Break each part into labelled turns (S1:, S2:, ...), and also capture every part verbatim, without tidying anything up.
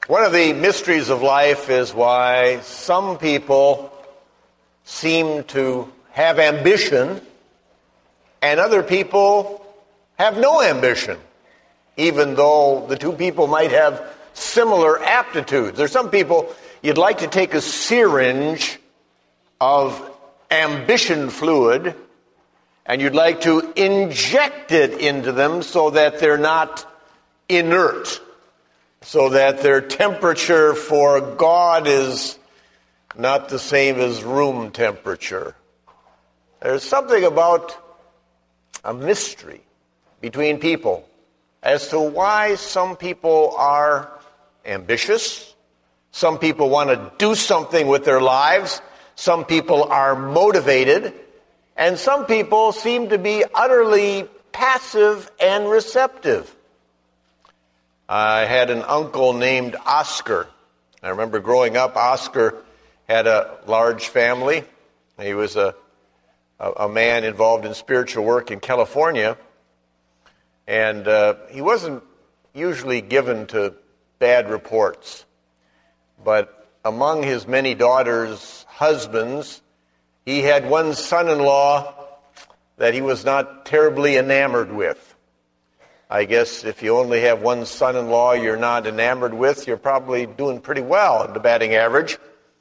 S1: One of the mysteries of life is why some people seem to have ambition and other people have no ambition, even though the two people might have similar aptitudes. There's some people you'd like to take a syringe of ambition fluid and you'd like to inject it into them so that they're not inert, so that their temperature for God is not the same as room temperature. There's something about a mystery between people as to why some people are ambitious, some people want to do something with their lives, some people are motivated, and some people seem to be utterly passive and receptive. I had an uncle named Oscar. I remember growing up, Oscar had a large family. He was a, a, a man involved in spiritual work in California. And uh, he wasn't usually given to bad reports. But among his many daughters' husbands, he had one son-in-law that he was not terribly enamored with. I guess if you only have one son-in-law you're not enamored with, you're probably doing pretty well in the batting average.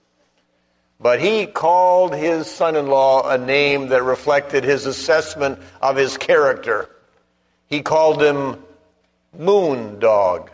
S1: But he called his son-in-law a name that reflected his assessment of his character. He called him Moon Dog.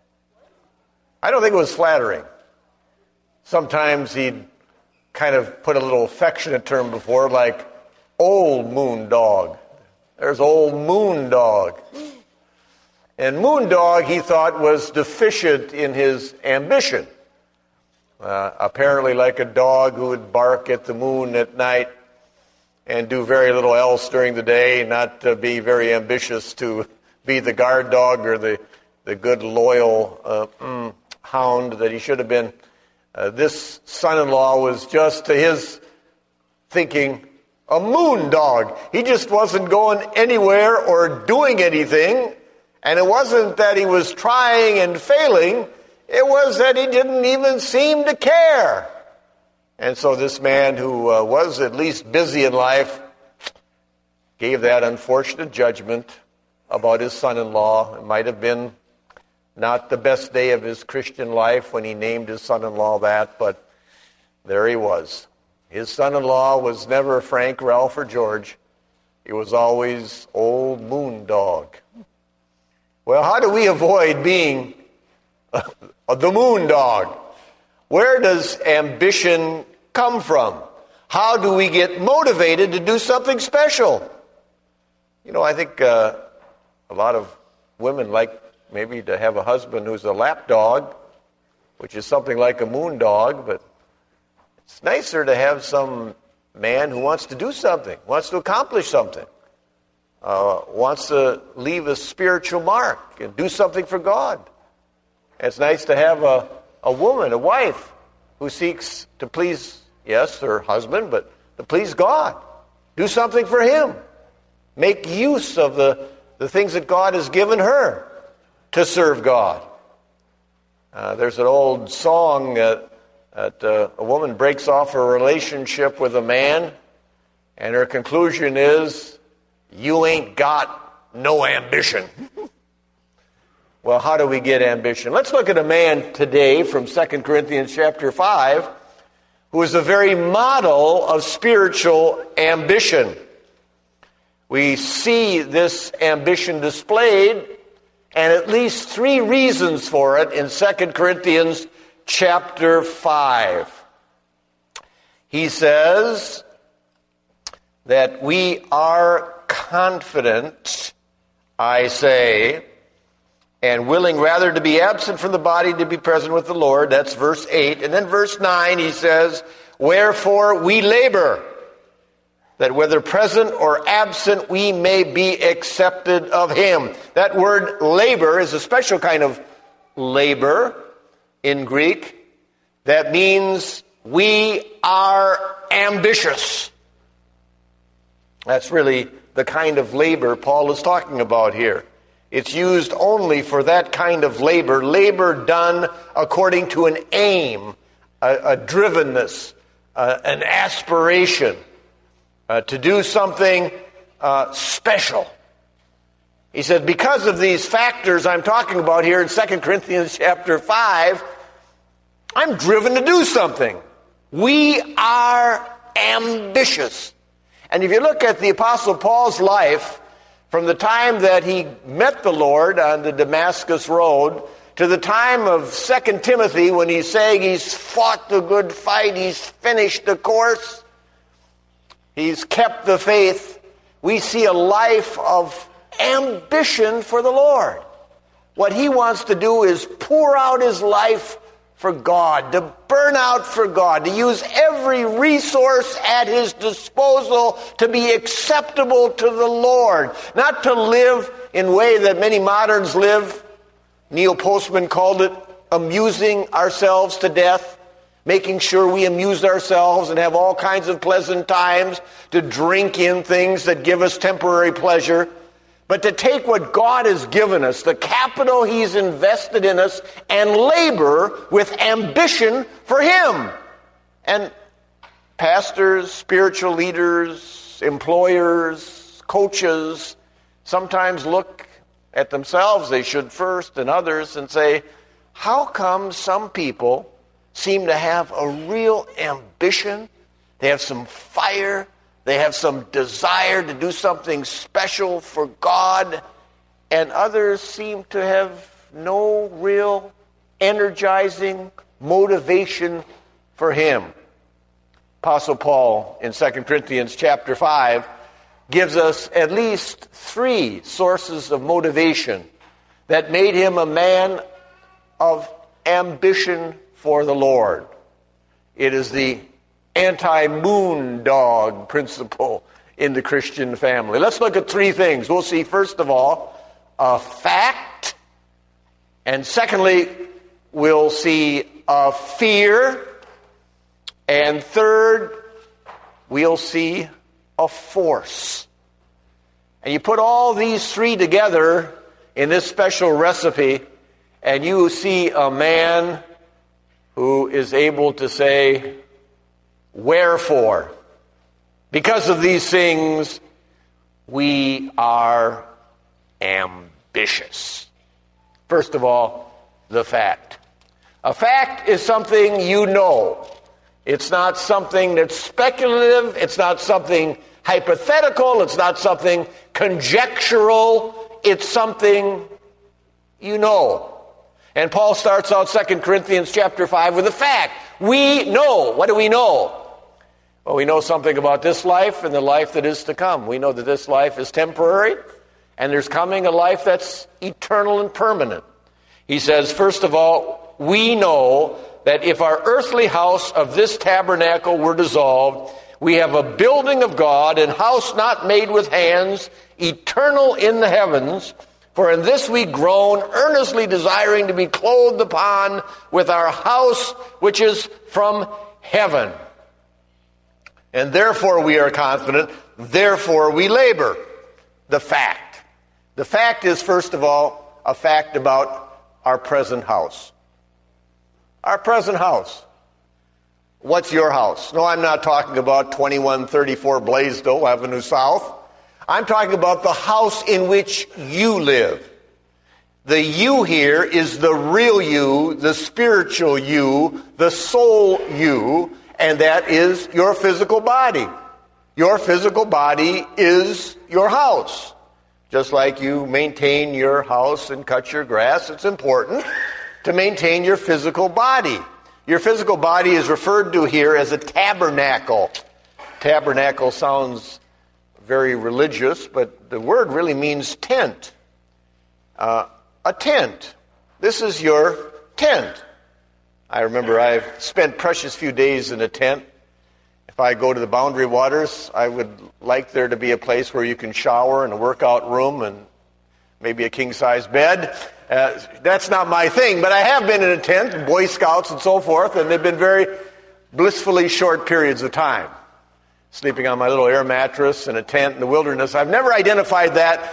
S1: I don't think it was flattering. Sometimes he'd kind of put a little affectionate term before, like Old Moon Dog. There's Old Moon Dog. And Moon Dog, he thought, was deficient in his ambition. Uh, apparently like a dog who would bark at the moon at night and do very little else during the day, not uh, be very ambitious to be the guard dog or the, the good, loyal uh, mm, hound that he should have been. Uh, this son-in-law was just, to his thinking, a moon dog. He just wasn't going anywhere or doing anything. And it wasn't that he was trying and failing. It was that he didn't even seem to care. And so this man who uh, was at least busy in life gave that unfortunate judgment about his son-in-law. It might have been not the best day of his Christian life when he named his son-in-law that, but there he was. His son-in-law was never Frank, Ralph, or George. He was always Old Moon Dog. Well, how do we avoid being the moon dog? Where does ambition come from? How do we get motivated to do something special? You know, I think uh, a lot of women like maybe to have a husband who's a lap dog, which is something like a moon dog, but it's nicer to have some man who wants to do something, wants to accomplish something, uh, wants to leave a spiritual mark and do something for God. And it's nice to have a, a woman, a wife, who seeks to please, yes, her husband, but to please God. Do something for Him. Make use of the, the things that God has given her to serve God. Uh, there's an old song that, that uh, a woman breaks off a relationship with a man, and her conclusion is, you ain't got no ambition. Well, how do we get ambition? Let's look at a man today from Second Corinthians chapter five, who is a very model of spiritual ambition. We see this ambition displayed, and at least three reasons for it in Second Corinthians chapter five. He says that we are confident, I say, and willing rather to be absent from the body to be present with the Lord. That's verse eight. And then verse nine, he says, wherefore we labor, that whether present or absent we may be accepted of Him. That word labor is a special kind of labor in Greek. That means we are ambitious. That's really the kind of labor Paul is talking about here. It's used only for that kind of labor, labor done according to an aim, a, a drivenness, uh, an aspiration uh, to do something uh, special. He said, because of these factors I'm talking about here in Second Corinthians chapter five, I'm driven to do something. We are ambitious. And if you look at the Apostle Paul's life, from the time that he met the Lord on the Damascus Road to the time of Second Timothy, when he's saying he's fought the good fight, he's finished the course, he's kept the faith, we see a life of ambition for the Lord. What he wants to do is pour out his life for God, to burn out for God, to use every resource at his disposal to be acceptable to the Lord, not to live in a way that many moderns live. Neil Postman called it amusing ourselves to death, making sure we amuse ourselves and have all kinds of pleasant times, to drink in things that give us temporary pleasure. But to take what God has given us, the capital he's invested in us, and labor with ambition for him. And pastors, spiritual leaders, employers, coaches sometimes look at themselves, they should first, and others, and say, how come some people seem to have a real ambition? They have some fire. They have some desire to do something special for God, and others seem to have no real energizing motivation for him. Apostle Paul in Second Corinthians chapter five gives us at least three sources of motivation that made him a man of ambition for the Lord. It is the anti-moon dog principle in the Christian family. Let's look at three things. We'll see, first of all, a fact. And secondly, we'll see a fear. And third, we'll see a force. And you put all these three together in this special recipe, and you see a man who is able to say, wherefore, because of these things, we are ambitious. First of all, the fact. A fact is something you know. It's not something that's speculative. It's not something hypothetical. It's not something conjectural. It's something you know. And Paul starts out Second Corinthians chapter five with a fact. We know. What do we know? Well, we know something about this life and the life that is to come. We know that this life is temporary, and there's coming a life that's eternal and permanent. He says, first of all, we know that if our earthly house of this tabernacle were dissolved, we have a building of God, and house not made with hands, eternal in the heavens. For in this we groan, earnestly desiring to be clothed upon with our house, which is from heaven. And therefore we are confident, therefore we labor. The fact. The fact is, first of all, a fact about our present house. Our present house. What's your house? No, I'm not talking about twenty-one thirty-four Blaisdell Avenue South. I'm talking about the house in which you live. The you here is the real you, the spiritual you, the soul you, and that is your physical body. Your physical body is your house. Just like you maintain your house and cut your grass, it's important to maintain your physical body. Your physical body is referred to here as a tabernacle. Tabernacle sounds very religious, but the word really means tent. Uh, a tent. This is your tent. I remember I've spent precious few days in a tent. If I go to the Boundary Waters, I would like there to be a place where you can shower and a workout room and maybe a king-size bed. Uh, that's not my thing, but I have been in a tent, Boy Scouts and so forth, and they've been very blissfully short periods of time. Sleeping on my little air mattress in a tent in the wilderness. I've never identified that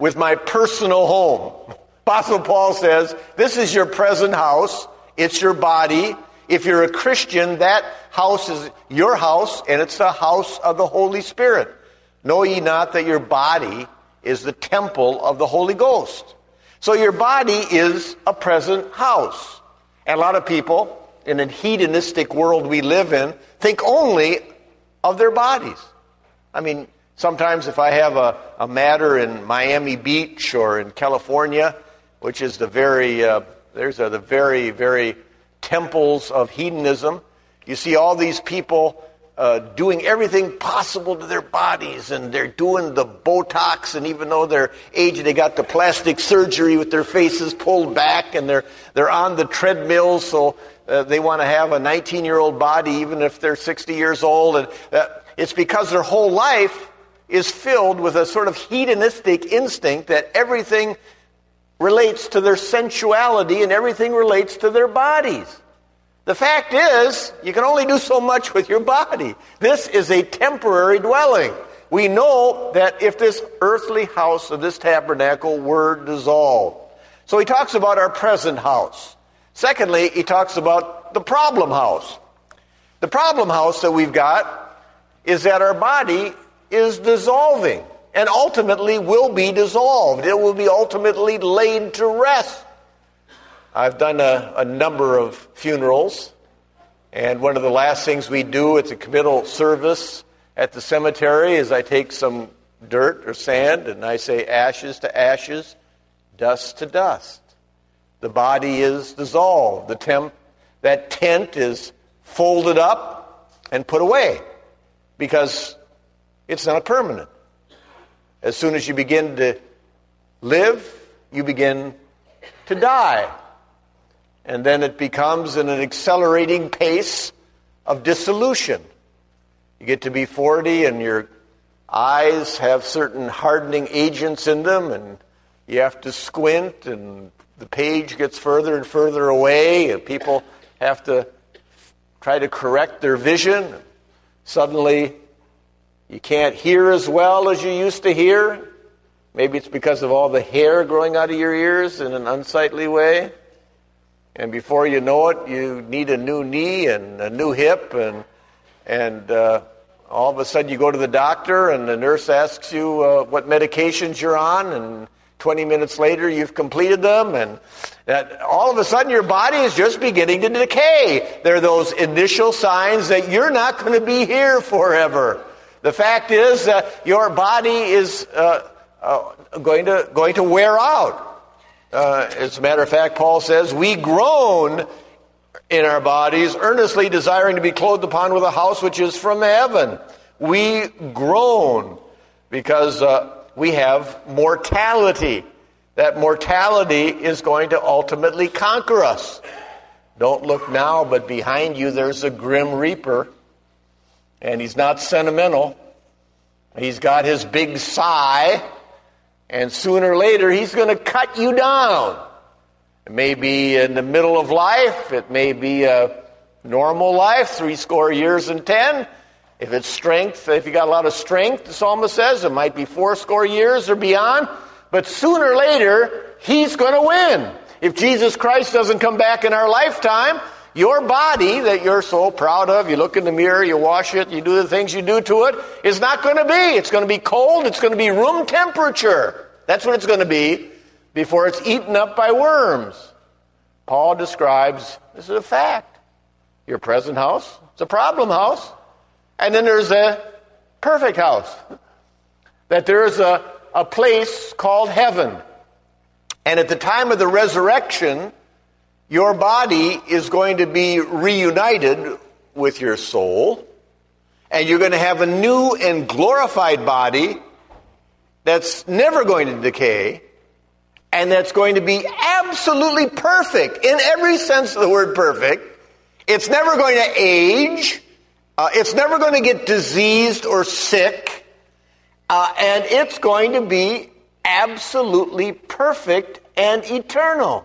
S1: with my personal home. Apostle Paul says, this is your present house. It's your body. If you're a Christian, that house is your house, and it's the house of the Holy Spirit. Know ye not that your body is the temple of the Holy Ghost? So your body is a present house. And a lot of people, in a hedonistic world we live in, think only of their bodies. I mean, sometimes if I have a, a matter in Miami Beach or in California, which is the very, uh, there's a, the very, very temples of hedonism, you see all these people uh, doing everything possible to their bodies, and they're doing the Botox, and even though they're aged, they got the plastic surgery with their faces pulled back, and they're they're on the treadmill, so uh, they want to have a nineteen-year-old body even if they're sixty years old, and uh, it's because their whole life is filled with a sort of hedonistic instinct that everything relates to their sensuality and everything relates to their bodies. The fact is, you can only do so much with your body. This is a temporary dwelling. We know that if this earthly house of this tabernacle were dissolved. So he talks about our present house. Secondly, he talks about the problem house. The problem house that we've got is that our body is dissolving and ultimately will be dissolved. It will be ultimately laid to rest. I've done a, a number of funerals, and one of the last things we do at the committal service at the cemetery is I take some dirt or sand and I say ashes to ashes, dust to dust. The body is dissolved. The temp, that tent is folded up and put away because it's not permanent. As soon as you begin to live, you begin to die. And then it becomes in an accelerating pace of dissolution. You get to be forty and your eyes have certain hardening agents in them, and you have to squint, and the page gets further and further away, and people have to try to correct their vision. Suddenly, you can't hear as well as you used to hear. Maybe it's because of all the hair growing out of your ears in an unsightly way. And before you know it, you need a new knee and a new hip, and and uh, all of a sudden you go to the doctor, and the nurse asks you uh, what medications you're on, and twenty minutes later you've completed them, and that all of a sudden your body is just beginning to decay. There are those initial signs that you're not going to be here forever. The fact is that your body is uh, uh, going to going to wear out. Uh, as a matter of fact, Paul says, we groan in our bodies, earnestly desiring to be clothed upon with a house which is from heaven. We groan because uh, we have mortality. That mortality is going to ultimately conquer us. Don't look now, but behind you there's a grim reaper. And he's not sentimental. He's got his big sigh. And sooner or later, he's going to cut you down. It may be in the middle of life. It may be a normal life, three score years and ten. If it's strength, if you got a lot of strength, the psalmist says, it might be four score years or beyond. But sooner or later, he's going to win. If Jesus Christ doesn't come back in our lifetime, your body that you're so proud of, you look in the mirror, you wash it, you do the things you do to it, is not going to be. It's going to be cold. It's going to be room temperature. That's what it's going to be before it's eaten up by worms. Paul describes, this is a fact. Your present house, it's a problem house. And then there's a perfect house. That there's a, a place called heaven. And at the time of the resurrection, your body is going to be reunited with your soul, and you're going to have a new and glorified body that's never going to decay, and that's going to be absolutely perfect in every sense of the word perfect. It's never going to age. Uh, it's never going to get diseased or sick. Uh, and it's going to be absolutely perfect and eternal.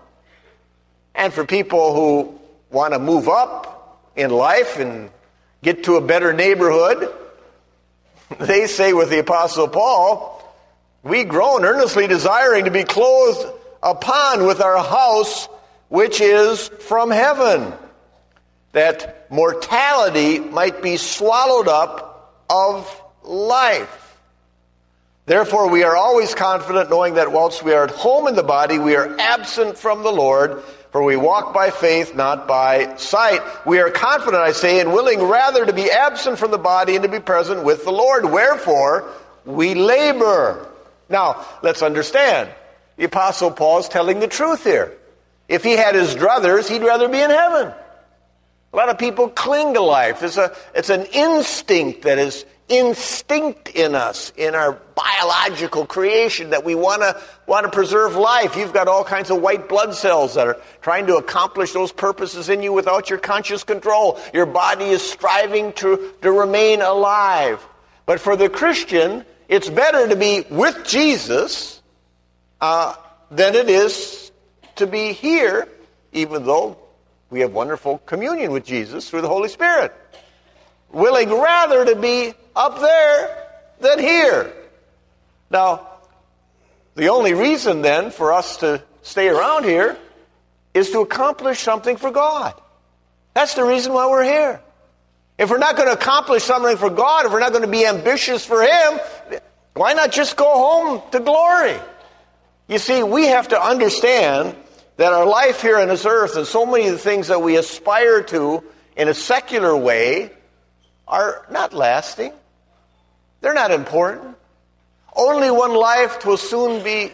S1: And for people who want to move up in life and get to a better neighborhood, they say with the Apostle Paul, We groan, earnestly desiring to be clothed upon with our house, which is from heaven, that mortality might be swallowed up of life. Therefore, we are always confident, knowing that whilst we are at home in the body, we are absent from the Lord, for we walk by faith, not by sight. We are confident, I say, and willing rather to be absent from the body and to be present with the Lord. Wherefore, we labor. Now, let's understand. The Apostle Paul is telling the truth here. If he had his druthers, he'd rather be in heaven. A lot of people cling to life. It's a, it's an instinct that is instinct in us, in our biological creation, that we want to want to preserve life. You've got all kinds of white blood cells that are trying to accomplish those purposes in you without your conscious control. Your body is striving to, to remain alive. But for the Christian, it's better to be with Jesus uh, than it is to be here, even though we have wonderful communion with Jesus through the Holy Spirit. Willing rather to be up there than here. Now, the only reason then for us to stay around here is to accomplish something for God. That's the reason why we're here. If we're not going to accomplish something for God, if we're not going to be ambitious for Him, why not just go home to glory? You see, we have to understand that our life here on this earth and so many of the things that we aspire to in a secular way are not lasting. They're not important. Only one life will soon be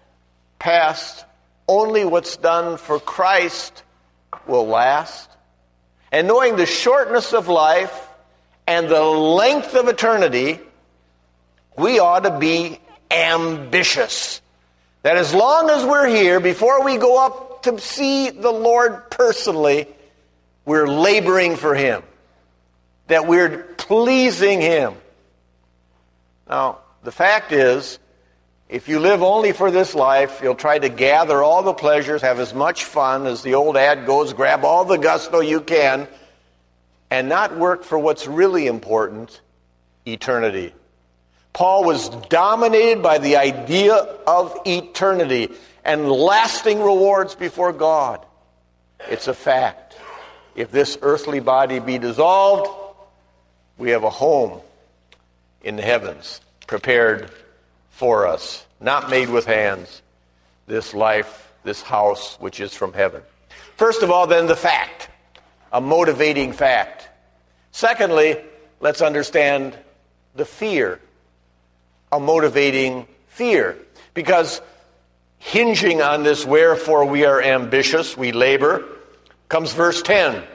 S1: past. Only what's done for Christ will last. And knowing the shortness of life and the length of eternity, we ought to be ambitious. That as long as we're here, before we go up to see the Lord personally, we're laboring for Him. That we're pleasing Him. Now, the fact is, if you live only for this life, you'll try to gather all the pleasures, have as much fun as the old ad goes, grab all the gusto you can, and not work for what's really important, eternity. Paul was dominated by the idea of eternity and lasting rewards before God. It's a fact. If this earthly body be dissolved, we have a home in the heavens prepared for us, not made with hands, this life, this house, which is from heaven. First of all, then, the fact, a motivating fact. Secondly, let's understand the fear, a motivating fear. Because hinging on this, wherefore we are ambitious, we labor, comes verse ten.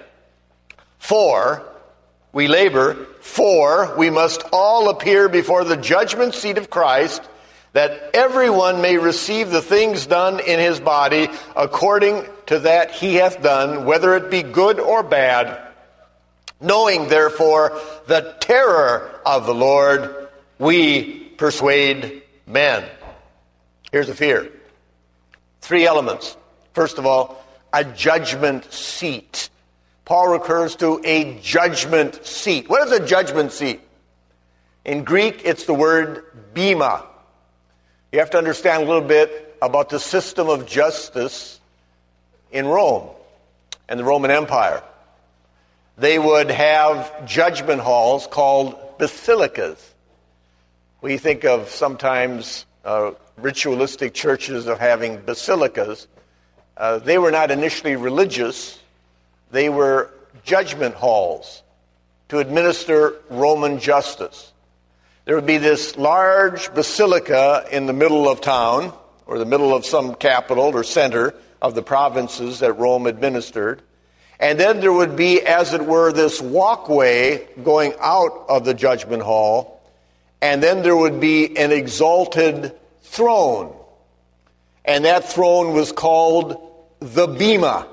S1: For we labor, for we must all appear before the judgment seat of Christ, that everyone may receive the things done in his body according to that he hath done, whether it be good or bad. Knowing, therefore, the terror of the Lord, we persuade men. Here's the fear. Three elements. First of all, a judgment seat. Paul refers to a judgment seat. What is a judgment seat? In Greek, it's the word bema. You have to understand a little bit about the system of justice in Rome and the Roman Empire. They would have judgment halls called basilicas. We think of sometimes uh, ritualistic churches of having basilicas. Uh, they were not initially religious. They were judgment halls to administer Roman justice. There would be this large basilica in the middle of town, or the middle of some capital or center of the provinces that Rome administered. And then there would be, as it were, this walkway going out of the judgment hall. And then there would be an exalted throne. And that throne was called the bema.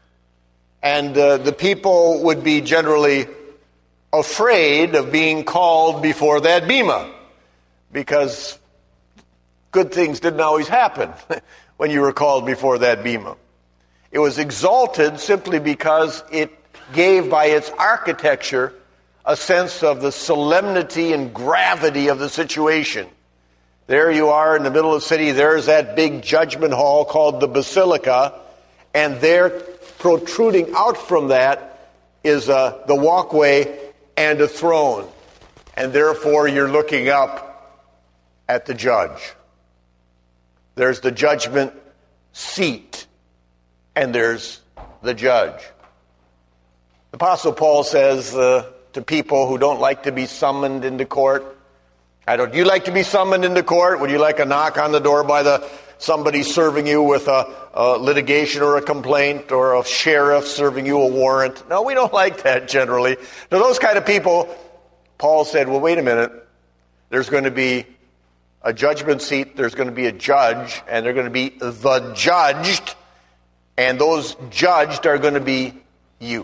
S1: And uh, the people would be generally afraid of being called before that bema, because good things didn't always happen when you were called before that bema. It was exalted simply because it gave, by its architecture, a sense of the solemnity and gravity of the situation. There you are in the middle of the city. There's that big judgment hall called the Basilica. And there, protruding out from that, is uh, the walkway and a throne. And therefore, you're looking up at the judge. There's the judgment seat. And there's the judge. The Apostle Paul says uh, to people who don't like to be summoned into court, I don't. Do you like to be summoned into court? Would you like a knock on the door by the somebody serving you with a, a litigation or a complaint, or a sheriff serving you a warrant? No, we don't like that generally. Now, those kind of people, Paul said, well, wait a minute. There's going to be a judgment seat. There's going to be a judge, and they're going to be the judged, and those judged are going to be you.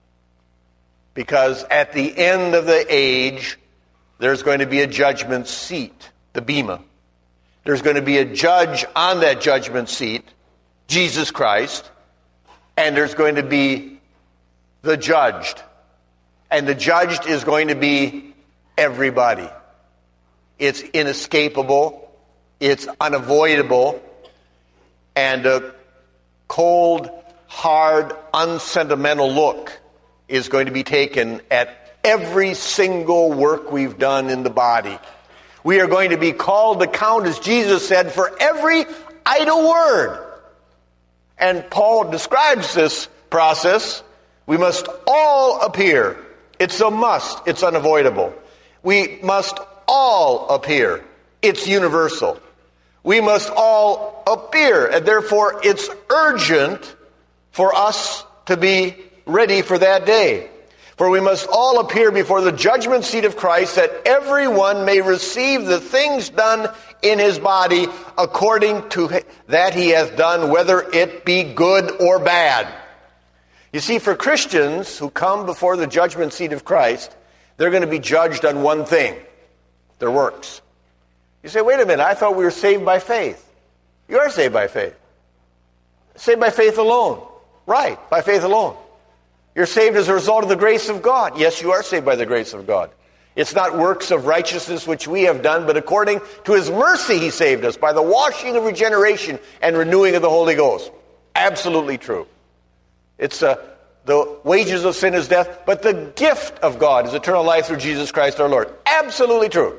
S1: Because at the end of the age, there's going to be a judgment seat, the bema. There's going to be a judge on that judgment seat, Jesus Christ, and there's going to be the judged. And the judged is going to be everybody. It's inescapable, it's unavoidable, and a cold, hard, unsentimental look is going to be taken at every single work we've done in the body. We are going to be called to account, as Jesus said, for every idle word. And Paul describes this process. We must all appear. It's a must. It's unavoidable. We must all appear. It's universal. We must all appear. And therefore, it's urgent for us to be ready for that day. For we must all appear before the judgment seat of Christ, that everyone may receive the things done in his body according to that he has done, whether it be good or bad. You see, for Christians who come before the judgment seat of Christ, they're going to be judged on one thing, their works. You say, wait a minute, I thought we were saved by faith. You are saved by faith. Saved by faith alone. Right, by faith alone. You're saved as a result of the grace of God. Yes, you are saved by the grace of God. It's not works of righteousness which we have done, but according to his mercy he saved us by the washing of regeneration and renewing of the Holy Ghost. Absolutely true. It's uh, the wages of sin is death, but the gift of God is eternal life through Jesus Christ our Lord. Absolutely true.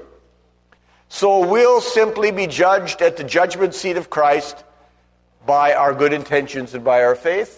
S1: So we'll simply be judged at the judgment seat of Christ by our good intentions and by our faith?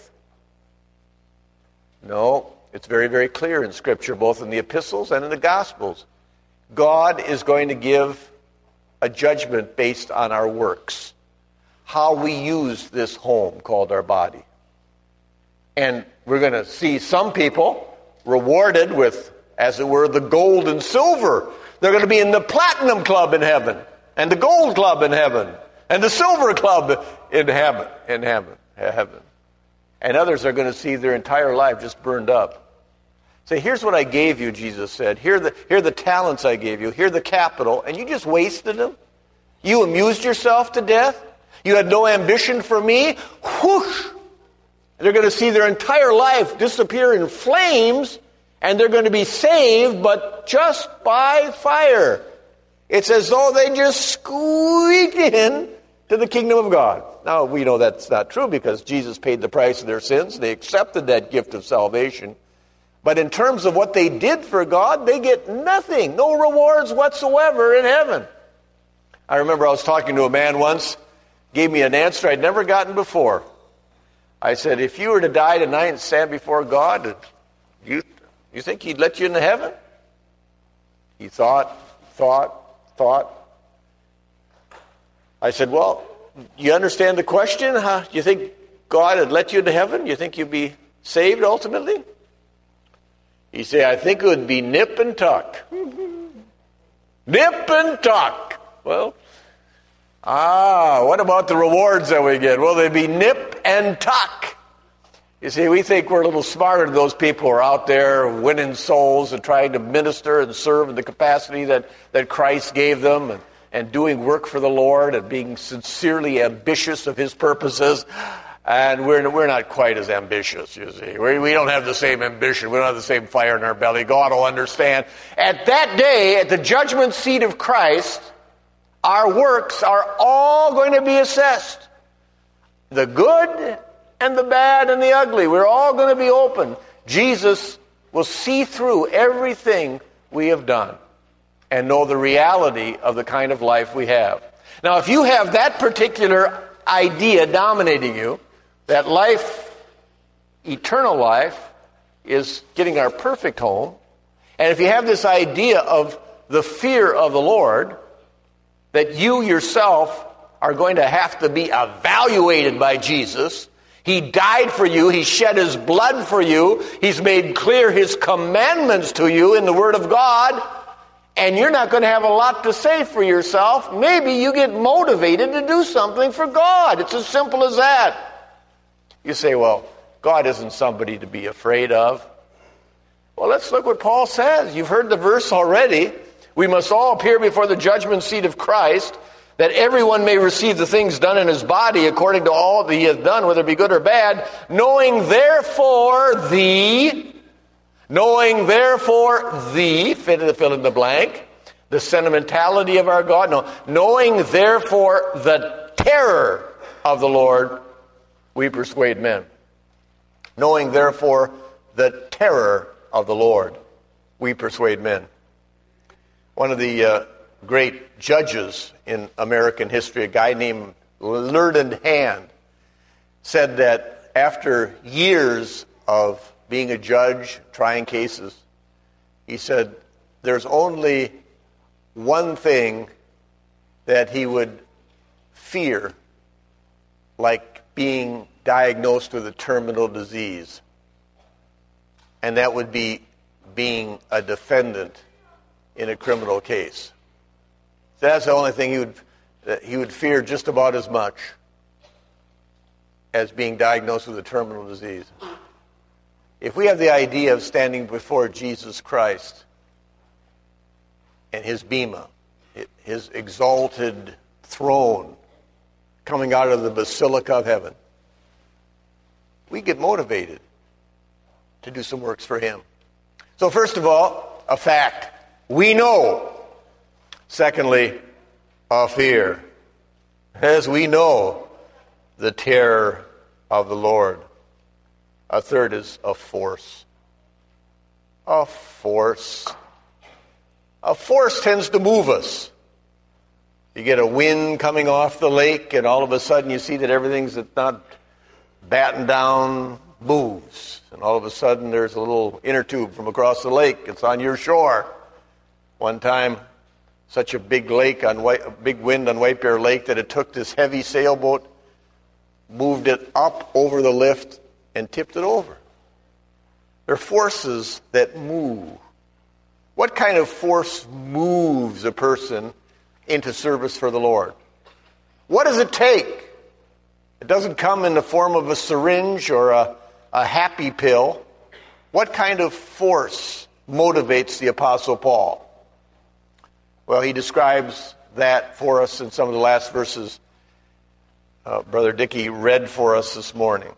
S1: No, it's very, very clear in Scripture, both in the epistles and in the Gospels. God is going to give a judgment based on our works, how we use this home called our body. And we're going to see some people rewarded with, as it were, the gold and silver. They're going to be in the platinum club in heaven, and the gold club in heaven, and the silver club in heaven, in heaven, heaven. And others are going to see their entire life just burned up. Say, here's what I gave you, Jesus said. Here are the, here are the talents I gave you. Here are the capital. And you just wasted them. You amused yourself to death. You had no ambition for me. Whoosh! They're going to see their entire life disappear in flames, and they're going to be saved, but just by fire. It's as though they just squeaked in to the kingdom of God. Now, we know that's not true because Jesus paid the price of their sins. They accepted that gift of salvation. But in terms of what they did for God, they get nothing, no rewards whatsoever in heaven. I remember I was talking to a man once, gave me an answer I'd never gotten before. I said, if you were to die tonight and stand before God, you, you think he'd let you into heaven? He thought, thought, thought. I said, well, you understand the question? Huh? Do you think God would let you into heaven? You think you'd be saved ultimately? He said, I think it would be nip and tuck. Nip and tuck. Well, ah, what about the rewards that we get? Will they be nip and tuck? You see, we think we're a little smarter than those people who are out there winning souls and trying to minister and serve in the capacity that, that Christ gave them, and, and doing work for the Lord and being sincerely ambitious of his purposes. And we're we're not quite as ambitious, you see. We, we don't have the same ambition. We don't have the same fire in our belly. God will understand. At that day, at the judgment seat of Christ, our works are all going to be assessed. The good and the bad and the ugly. We're all going to be open. Jesus will see through everything we have done and know the reality of the kind of life we have. Now, if you have that particular idea dominating you, that life, eternal life, is getting our perfect home, and if you have this idea of the fear of the Lord, that you yourself are going to have to be evaluated by Jesus. He died for you. He shed his blood for you. He's made clear his commandments to you in the Word of God. And you're not going to have a lot to say for yourself. Maybe you get motivated to do something for God. It's as simple as that. You say, well, God isn't somebody to be afraid of. Well, let's look what Paul says. You've heard the verse already. We must all appear before the judgment seat of Christ, that everyone may receive the things done in his body according to all that he has done, whether it be good or bad, knowing therefore the, knowing therefore the, fill in the, fill in the blank, the sentimentality of our God, no, knowing therefore the terror of the Lord, we persuade men. Knowing therefore the terror of the Lord, we persuade men. One of the uh, great judges in American history, a guy named Learned Hand, said that after years of being a judge, trying cases, he said there's only one thing that he would fear, like being diagnosed with a terminal disease, and that would be being a defendant in a criminal case. So that's the only thing he would that he would fear just about as much as being diagnosed with a terminal disease. If we have the idea of standing before Jesus Christ and his bema, his exalted throne coming out of the basilica of heaven, we get motivated to do some works for him. So first of all, a fact. We know. Secondly, a fear. As we know the terror of the Lord. A third is a force. A force. A force tends to move us. You get a wind coming off the lake, and all of a sudden you see that everything's that's not battened down moves. And all of a sudden there's a little inner tube from across the lake. It's on your shore. One time, such a big lake on White, a big wind on White Bear Lake that it took this heavy sailboat, moved it up over the lift, and tipped it over. There are forces that move. What kind of force moves a person into service for the Lord? What does it take? It doesn't come in the form of a syringe or a, a happy pill. What kind of force motivates the Apostle Paul? Well, he describes that for us in some of the last verses uh, Brother Dickey read for us this morning.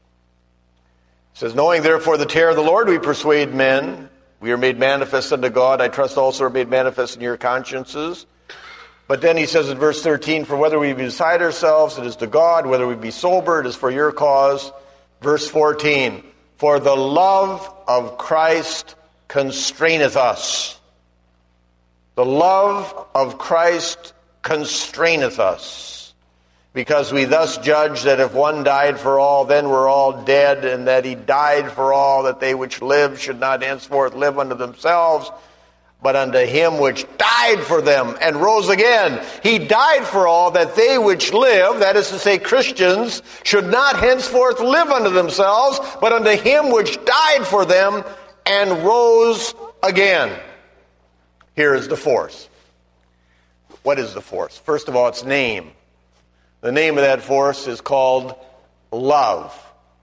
S1: It says, knowing therefore the terror of the Lord, we persuade men. We are made manifest unto God. I trust also are made manifest in your consciences. But then he says in verse thirteen, for whether we be beside ourselves, it is to God. Whether we be sober, it is for your cause. Verse fourteen, for the love of Christ constraineth us. The love of Christ constraineth us, because we thus judge that if one died for all, then we're all dead, and that he died for all, that they which live should not henceforth live unto themselves, but unto him which died for them and rose again. He died for all, that they which live, that is to say Christians, should not henceforth live unto themselves, but unto him which died for them and rose again. Here is the force. What is the force? First of all, its name. The name of that force is called love.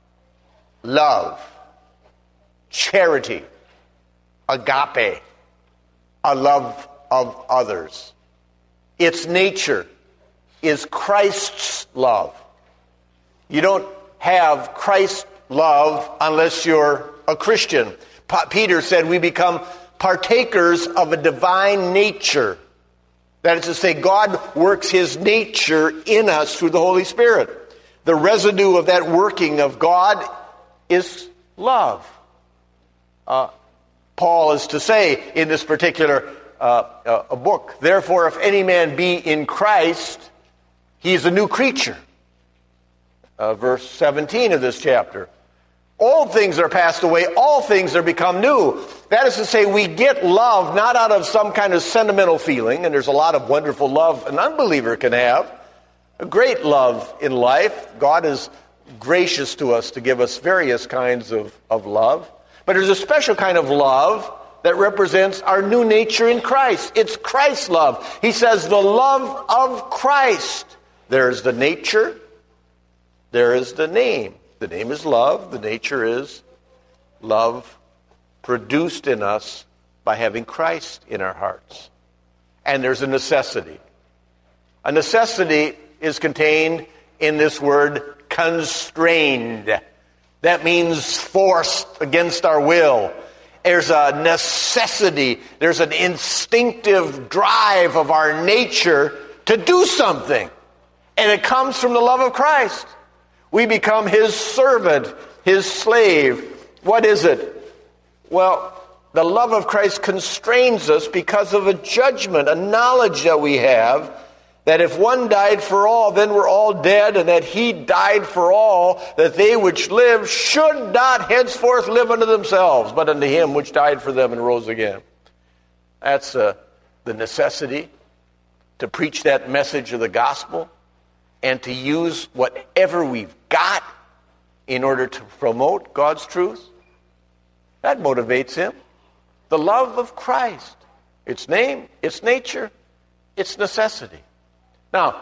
S1: Love. Charity. Agape. A love of others. Its nature is Christ's love. You don't have Christ's love unless you're a Christian. Pa- Peter said we become partakers of a divine nature That is to say, God works his nature in us through the Holy Spirit. The residue of that working of God is love. Uh, Paul is to say in this particular uh, uh, a book, therefore, if any man be in Christ, he is a new creature. Uh, verse seventeen of this chapter. Old things are passed away, all things are become new. That is to say, we get love not out of some kind of sentimental feeling, and there's a lot of wonderful love an unbeliever can have. A great love in life. God is gracious to us to give us various kinds of, of love. But there's a special kind of love that represents our new nature in Christ. It's Christ's love. He says the love of Christ. There's the nature. There is the name. The name is love. The nature is love produced in us by having Christ in our hearts. And there's a necessity. A necessity is contained in this word constrained. That means forced against our will. There's a necessity. There's an instinctive drive of our nature to do something. And it comes from the love of Christ. We become his servant, his slave. What is it? Well, the love of Christ constrains us because of a judgment, a knowledge that we have that if one died for all, then we're all dead, and that he died for all, that they which live should not henceforth live unto themselves, but unto him which died for them and rose again. That's uh, the necessity to preach that message of the gospel and to use whatever we've got in order to promote God's truth. That motivates him. The love of Christ. Its name, its nature, its necessity. Now,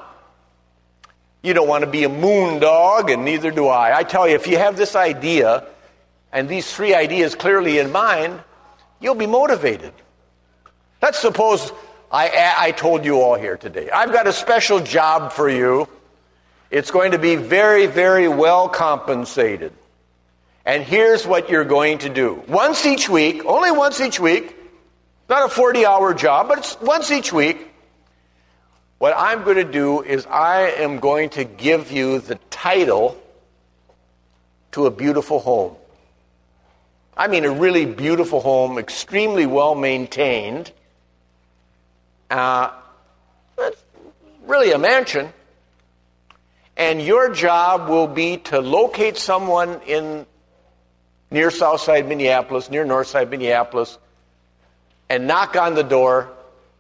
S1: you don't want to be a moon dog, and neither do I. I tell you, if you have this idea, and these three ideas clearly in mind, you'll be motivated. Let's suppose I, I told you all here today, I've got a special job for you. It's going to be very, very well compensated. And here's what you're going to do. Once each week, only once each week, not a forty-hour job, but it's once each week, what I'm going to do is I am going to give you the title to a beautiful home. I mean a really beautiful home, extremely well maintained. Uh, it's really a mansion. And your job will be to locate someone in near Southside Minneapolis, near Northside Minneapolis, and knock on the door.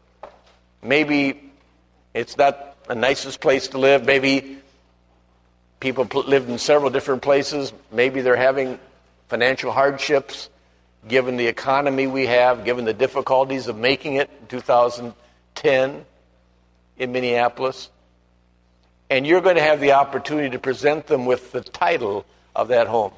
S1: Maybe it's not the nicest place to live. Maybe people live in several different places. Maybe they're having financial hardships, given the economy we have, given the difficulties of making it in two thousand ten in Minneapolis. And you're going to have the opportunity to present them with the title of that home.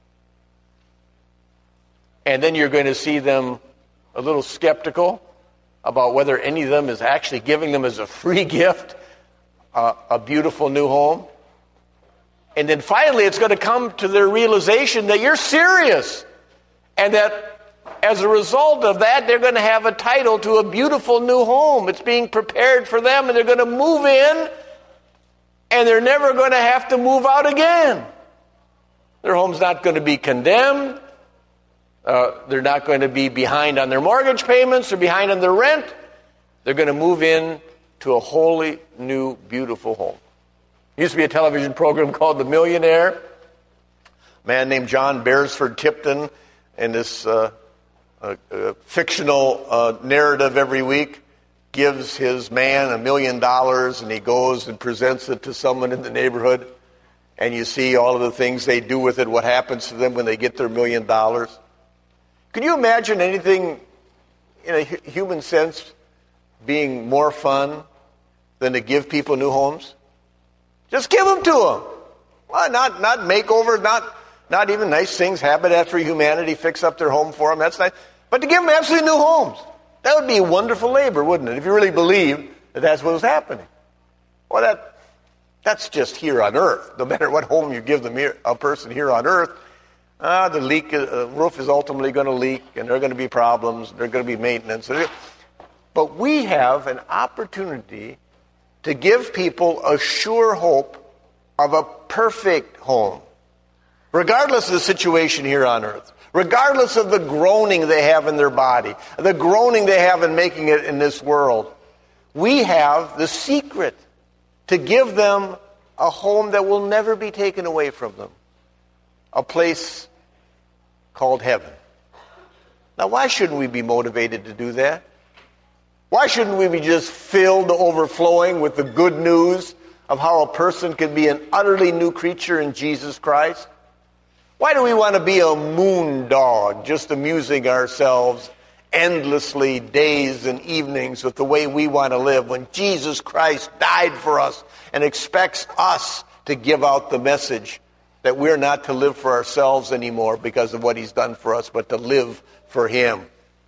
S1: And then you're going to see them a little skeptical about whether any of them is actually giving them as a free gift uh, a beautiful new home. And then finally it's going to come to their realization that you're serious. And that as a result of that, they're going to have a title to a beautiful new home. It's being prepared for them, and they're going to move in, and they're never going to have to move out again. Their home's not going to be condemned. Uh, they're not going to be behind on their mortgage payments or behind on their rent. They're going to move in to a wholly new, beautiful home. There used to be a television program called The Millionaire. A man named John Beresford Tipton, in this uh, uh, uh, fictional uh, narrative every week, gives his man a million dollars, and he goes and presents it to someone in the neighborhood, and you see all of the things they do with it, what happens to them when they get their million dollars. Can you imagine anything in a hu- human sense being more fun than to give people new homes? Just give them to them. Well, not not makeovers, not not even nice things, Habitat for Humanity, fix up their home for them. That's nice. But to give them absolutely new homes. That would be wonderful labor, wouldn't it? If you really believe that that's what was happening. Well, that that's just here on earth. No matter what home you give them here, a person here on earth, uh, the leak, uh, roof is ultimately going to leak, and there are going to be problems. There are going to be maintenance. But But we have an opportunity to give people a sure hope of a perfect home, regardless of the situation here on earth, regardless of the groaning they have in their body, the groaning they have in making it in this world. We have the secret to give them a home that will never be taken away from them, a place called heaven. Now, why shouldn't we be motivated to do that? Why shouldn't we be just filled to overflowing with the good news of how a person can be an utterly new creature in Jesus Christ? Why do we want to be a moon dog, just amusing ourselves endlessly days and evenings with the way we want to live, when Jesus Christ died for us and expects us to give out the message that we're not to live for ourselves anymore because of what he's done for us, but to live for him?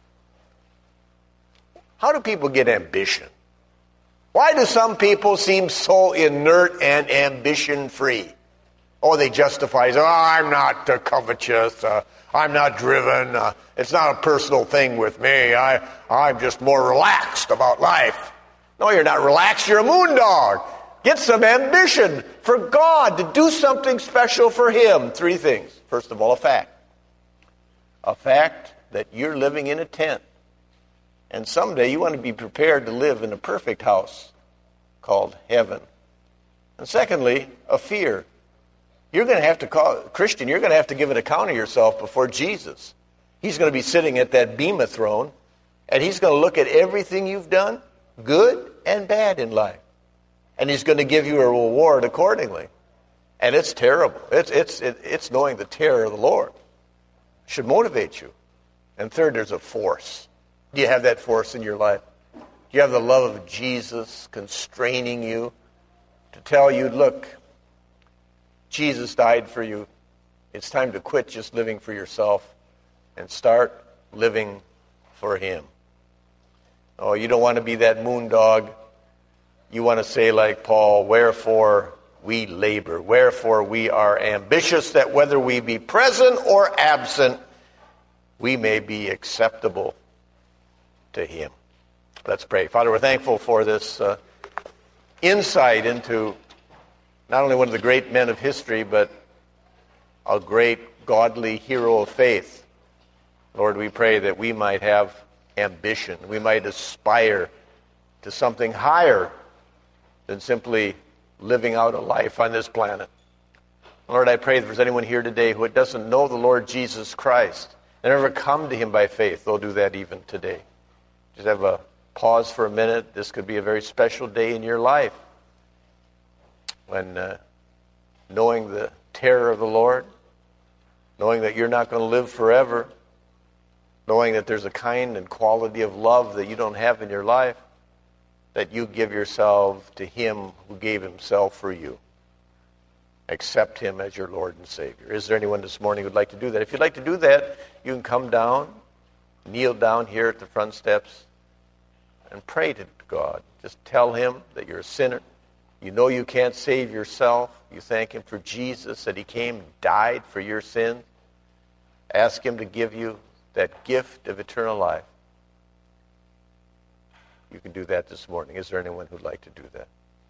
S1: How do people get ambition? Why do some people seem so inert and ambition-free? Oh, they justify it. Oh, I'm not uh, covetous. Uh, I'm not driven. Uh, it's not a personal thing with me. I, I'm just more relaxed about life. No, you're not relaxed. You're a moon dog. Get some ambition for God to do something special for him. Three things. First of all, a fact. A fact that you're living in a tent. And someday you want to be prepared to live in a perfect house called heaven. And secondly, a fear. You're going to have to call, Christian, you're going to have to give an account of yourself before Jesus. He's going to be sitting at that bema throne, and he's going to look at everything you've done, good and bad in life. And he's going to give you a reward accordingly. And it's terrible. It's, it's, it, it's knowing the terror of the Lord. It should motivate you. And third, there's a force. Do you have that force in your life? Do you have the love of Jesus constraining you to tell you, look, Jesus died for you. It's time to quit just living for yourself and start living for him. Oh, you don't want to be that moon dog. You want to say like Paul, wherefore we labor, wherefore we are ambitious, that whether we be present or absent, we may be acceptable to him. Let's pray. Father, we're thankful for this uh, insight into not only one of the great men of history, but a great godly hero of faith. Lord, we pray that we might have ambition. We might aspire to something higher than simply living out a life on this planet. Lord, I pray that if there's anyone here today who doesn't know the Lord Jesus Christ and never come to him by faith, they'll do that even today. Just have a pause for a minute. This could be a very special day in your life when uh, knowing the terror of the Lord, knowing that you're not going to live forever, knowing that there's a kind and quality of love that you don't have in your life, that you give yourself to him who gave himself for you. Accept him as your Lord and Savior. Is there anyone this morning who would like to do that? If you'd like to do that, you can come down, kneel down here at the front steps, and pray to God. Just tell him that you're a sinner. You know you can't save yourself. You thank him for Jesus, that he came and died for your sins. Ask him to give you that gift of eternal life. You can do that this morning. Is there anyone who'd like to do that?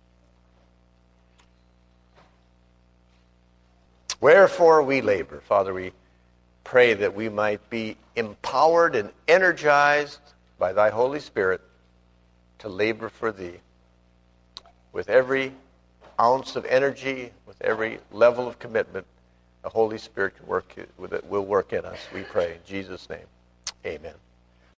S1: Wherefore we labor. Father, we pray that we might be empowered and energized by thy Holy Spirit to labor for thee. With every ounce of energy, with every level of commitment, the Holy Spirit can work with it, will work in us. We pray in Jesus' name. Amen.